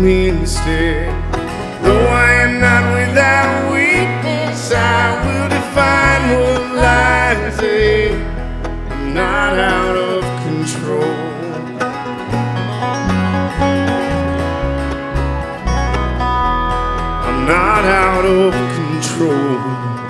me instead. Though I am not without weakness, I will define what lies ahead. I'm not out of control. I'm not out of control.